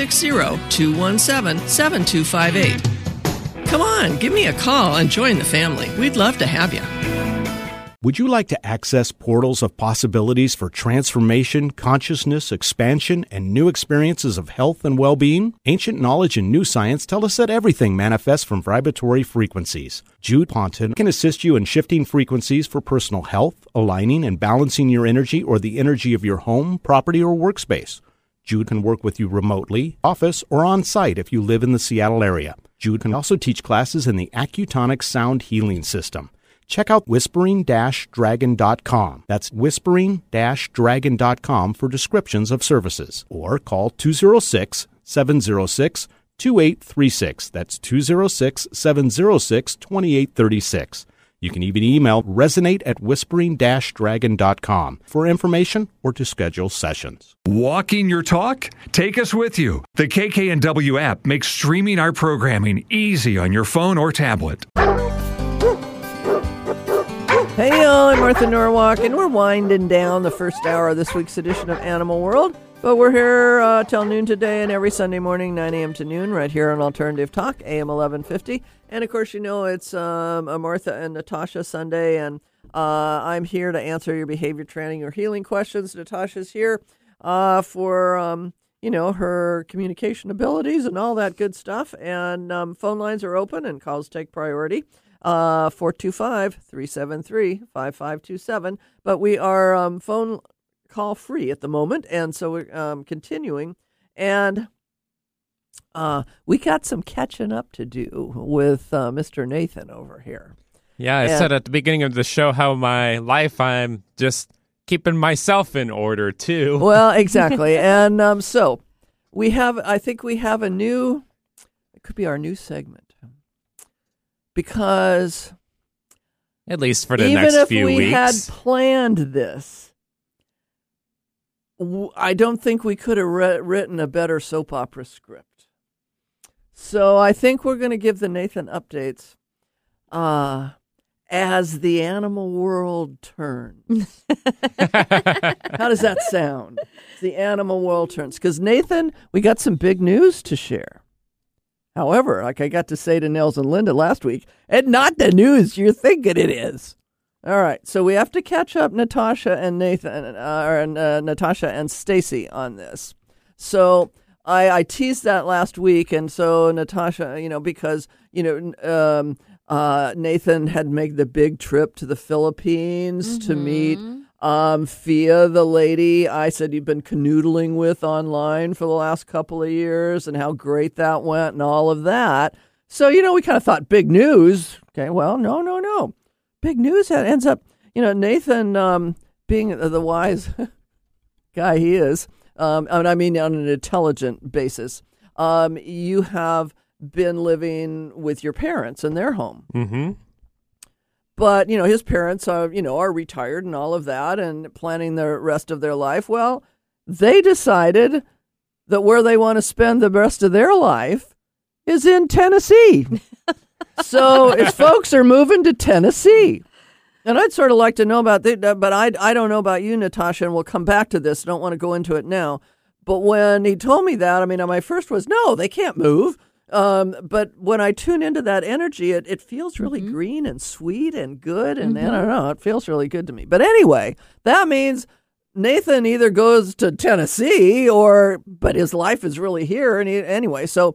360-217-7258. Come on, give me a call and join the family. We'd love to have you. Would you like to access portals of possibilities for transformation, consciousness, expansion, and new experiences of health and well-being? Ancient knowledge and new science tell us that everything manifests from vibratory frequencies. Jude Ponton can assist you in shifting frequencies for personal health, aligning and balancing your energy or the energy of your home, property, or workspace. Jude can work with you remotely, office, or on-site if you live in the Seattle area. Jude can also teach classes in the Accutonic Sound Healing System. Check out whispering-dragon.com. That's whispering-dragon.com for descriptions of services. Or call 206-706-2836. That's 206-706-2836. You can even email resonate@whispering-dragon.com for information or to schedule sessions. Walking your talk? Take us with you. The KKNW app makes streaming our programming easy on your phone or tablet. Hey y'all, I'm Martha Norwalk, and we're winding down the first hour of this week's edition of Animal World. But we're here till noon today and every Sunday morning, 9 a.m. to noon, right here on Alternative Talk, AM 1150. And, of course, you know it's a Martha and Natasha Sunday. And I'm here to answer your behavior training or healing questions. Natasha's here for her communication abilities and all that good stuff. And phone lines are open and calls take priority. 425-373-5527. But we are phone call free at the moment, and so we're continuing. And we got some catching up to do with Mr. Nathan over here. Yeah, I said at the beginning of the show how my life, I'm just keeping myself in order, too. Well, exactly. And so I think we have it could be our new segment. Because at least for the next few weeks. Even if we had planned this, I don't think we could have written a better soap opera script. So I think we're going to give the Nathan updates as the animal world turns. How does that sound? The animal world turns. Because Nathan, we got some big news to share. However, like I got to say to Nels and Linda last week, it's not the news you're thinking it is. All right, so we have to catch up Natasha and Nathan, Natasha and Stacy on this. So I teased that last week, and so Natasha, because Nathan had made the big trip to the Philippines to meet Fia, the lady I said you've been canoodling with online for the last couple of years, and how great that went and all of that. So, we kind of thought big news. Okay, well, no. Big news ends up, Nathan being the wise guy he is, on an intelligent basis, you have been living with your parents in their home. Mm-hmm. But, his parents are retired and all of that and planning the rest of their life. Well, they decided that where they want to spend the rest of their life is in Tennessee. So his folks are moving to Tennessee. And I'd sort of like to know about that, but I don't know about you, Natasha, and we'll come back to this. I don't want to go into it now. But when he told me that, my first was, no, they can't move. But when I tune into that energy, it feels really green and sweet and good. And I don't know, it feels really good to me. But anyway, that means Nathan either goes to Tennessee but his life is really here. And anyway, so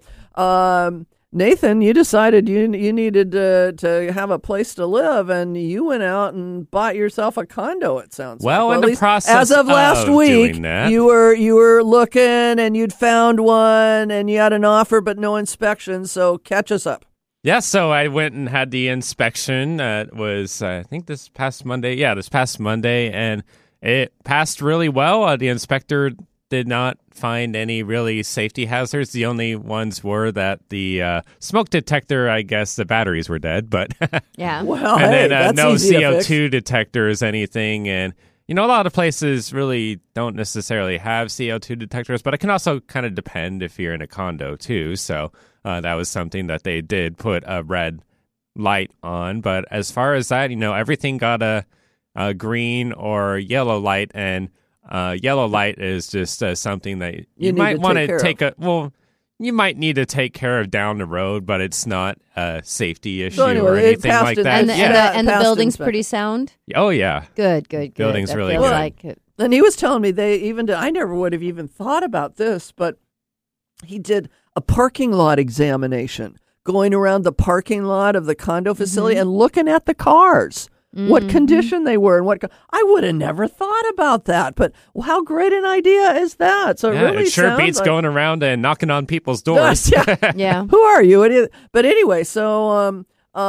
Nathan, you decided you needed to have a place to live, and you went out and bought yourself a condo, it sounds like. Well, in the process as of last week, you were looking, and you'd found one, and you had an offer but no inspection, so catch us up. Yeah, so I went and had the inspection. It was, I think, this past Monday. Yeah, this past Monday, and it passed really well. The inspector did not find any really safety hazards. The only ones were that the smoke detector, I guess the batteries were dead, but yeah. Well, and then no CO2 detectors, anything. And, a lot of places really don't necessarily have CO2 detectors, but it can also kind of depend if you're in a condo too. So that was something that they did put a red light on. But as far as that, everything got a green or yellow light, and yellow light is just something that you might want to take you might need to take care of down the road, but it's not a safety issue or anything like that. And the building's pretty sound? Oh, yeah. Good. Building's that really feels good. Like it. And he was telling me I never would have even thought about this, but he did a parking lot examination, going around the parking lot of the condo facility and looking at the cars. What condition they were, and I would have never thought about that. But how great an idea is that? So it sure beats going around and knocking on people's doors. Yeah. Who are you? But anyway, so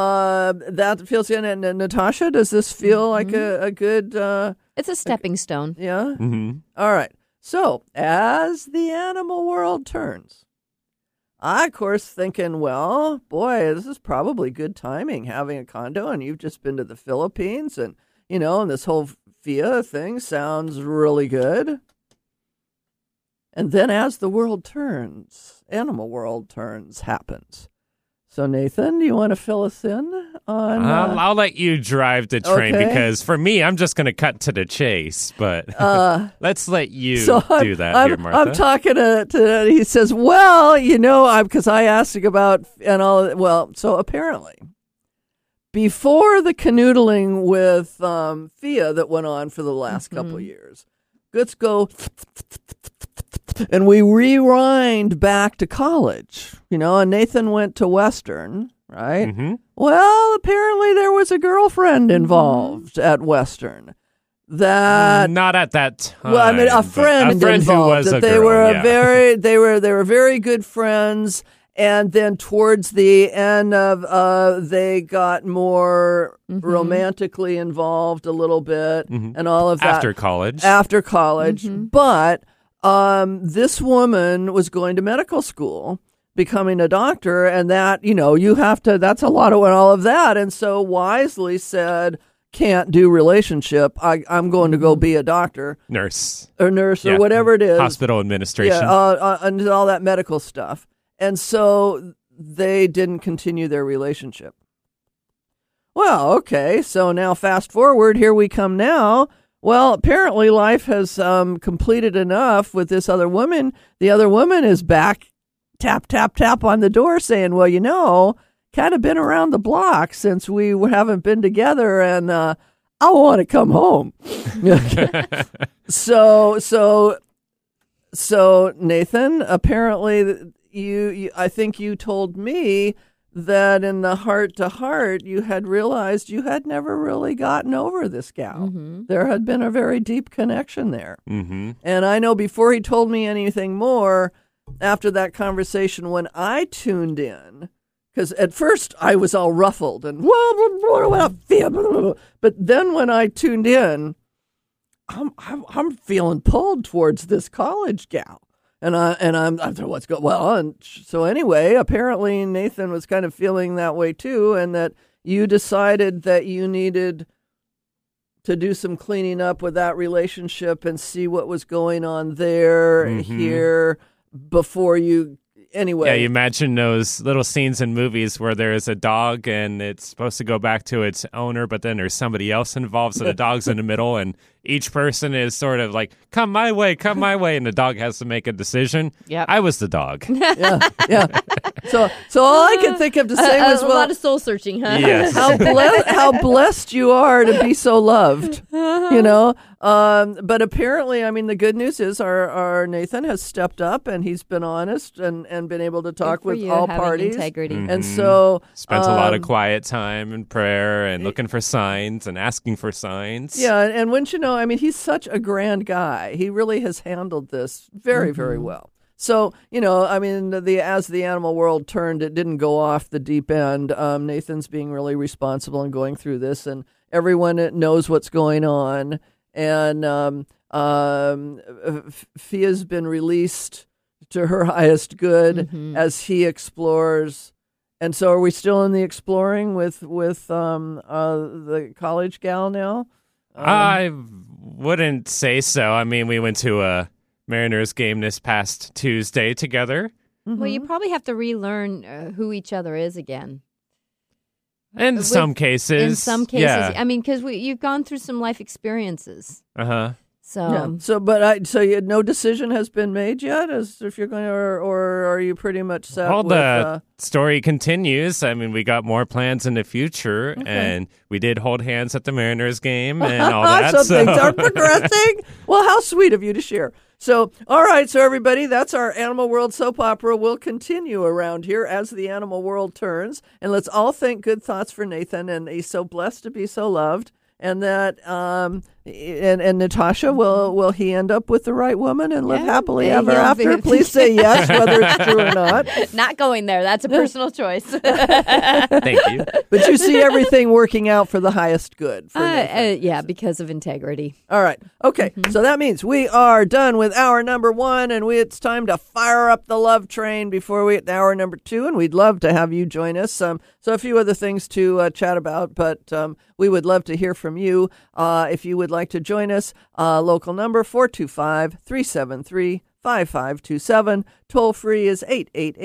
that feels good. And Natasha, does this feel like a good? It's a stepping stone. Yeah. Mm-hmm. All right. So as the animal world turns, I, of course, thinking, well, boy, this is probably good timing, having a condo, and you've just been to the Philippines, and, and this whole Fia thing sounds really good. And then as the world turns, animal world turns happens. So, Nathan, do you want to fill us in on... I'll let you drive the train, because for me, I'm just going to cut to the chase. But let's let you do that here, Martha. I'm talking to he says, well, because I asked him about... so apparently, before the canoodling with Fia that went on for the last couple of years. Let's go, and we rewind back to college, and Nathan went to Western, right? Mm-hmm. Well, apparently there was a girlfriend involved at Western. That not at that time. Well, I mean, a friend involved. Who was that a they girl, were yeah. they were very good friends. And then towards the end of, they got more romantically involved a little bit, and all of that after college. But this woman was going to medical school, becoming a doctor, and that you have to. That's a lot of all of that, and so wisely said, can't do relationship. I'm going to go be a doctor, nurse or whatever it is, hospital administration, and all that medical stuff. And so they didn't continue their relationship. Well, okay, so now fast forward, here we come now. Well, apparently life has completed enough with this other woman. The other woman is back, tap, tap, tap on the door saying, well, kind of been around the block since we haven't been together, and I want to come home. So Nathan, apparently you I think you told me that in the heart to heart you had realized you had never really gotten over this gal. There had been a very deep connection there. And I know before he told me anything more, after that conversation, when I tuned in, because at first I was all ruffled and but then when I tuned in, I'm feeling pulled towards this college gal. And I'm what's going well, and so anyway, apparently Nathan was kind of feeling that way too, and that you decided that you needed to do some cleaning up with that relationship and see what was going on there here before you. Anyway, yeah, you imagine those little scenes in movies where there is a dog and it's supposed to go back to its owner, but then there's somebody else involved, so the dog's in the middle, and each person is sort of like, come my way, and the dog has to make a decision. Yep. I was the dog. Yeah. So all I could think of to say was, a lot of soul searching, huh? Yes. how blessed you are to be so loved, But apparently, I mean, the good news is our Nathan has stepped up and he's been honest and been able to talk with all parties. Integrity. And so spent a lot of quiet time in prayer and looking for signs and asking for signs. Yeah, and wouldn't you know, I mean, he's such a grand guy. He really has handled this very, very well. So, I mean, as the animal world turned, it didn't go off the deep end. Nathan's being really responsible and going through this, and everyone knows what's going on. And Fia's been released to her highest good as he explores. And so are we still in the exploring with the college gal now? I wouldn't say so. I mean, we went to a Mariners game this past Tuesday together. Well, you probably have to relearn who each other is again. In some cases. Yeah. I mean, because you've gone through some life experiences. So, yeah. So you had no decision has been made yet as if you're going to, or are you pretty much set? Well, with, the story continues. I mean, we got more plans in the future, and we did hold hands at the Mariners game and all that. So things are progressing. Well, how sweet of you to share. So, all right, so everybody, that's our Animal World soap opera. We'll continue around here as the animal world turns, and let's all think good thoughts for Nathan, and he's so blessed to be so loved. And that, and Natasha, will he end up with the right woman and live happily ever after? Please say yes, whether it's true or not. Not going there. That's a personal choice. Thank you. But you see everything working out for the highest good. For yeah, because of integrity. All right. Okay. So that means we are done with hour number 1, and it's time to fire up the love train before we get to hour number 2. And we'd love to have you join us. So a few other things to chat about, but we would love to hear from you. If you would like to join us, local number 425-373-5527. Toll free is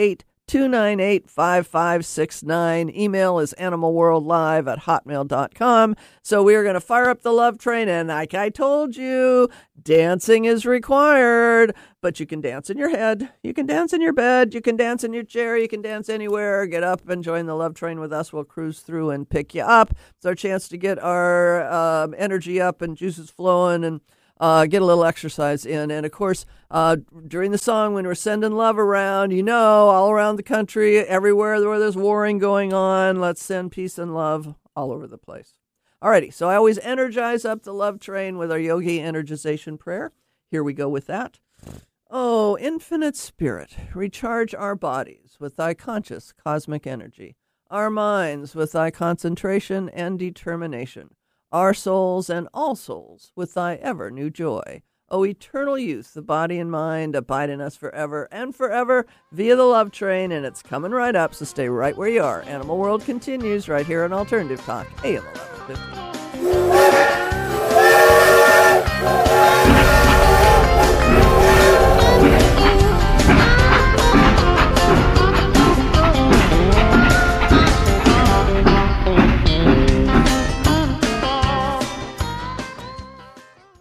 298-5569. Email is animalworldlive@hotmail.com. So we are going to fire up the love train, and like I told you, dancing is required, but you can dance in your head, you can dance in your bed, you can dance in your chair, you can dance anywhere. Get up and join the love train with us. We'll cruise through and pick you up. It's our chance to get our energy up and juices flowing and get a little exercise in. And, of course, during the song, when we're sending love around, all around the country, everywhere where there's warring going on, let's send peace and love all over the place. Alrighty, so I always energize up the love train with our yogi energization prayer. Here we go with that. Oh, infinite spirit, recharge our bodies with thy conscious cosmic energy, our minds with thy concentration and determination, our souls and all souls with thy ever new joy. O eternal youth, the body and mind abide in us forever and forever via the love train, and it's coming right up, so stay right where you are. Animal World continues right here on Alternative Talk, AM 1150.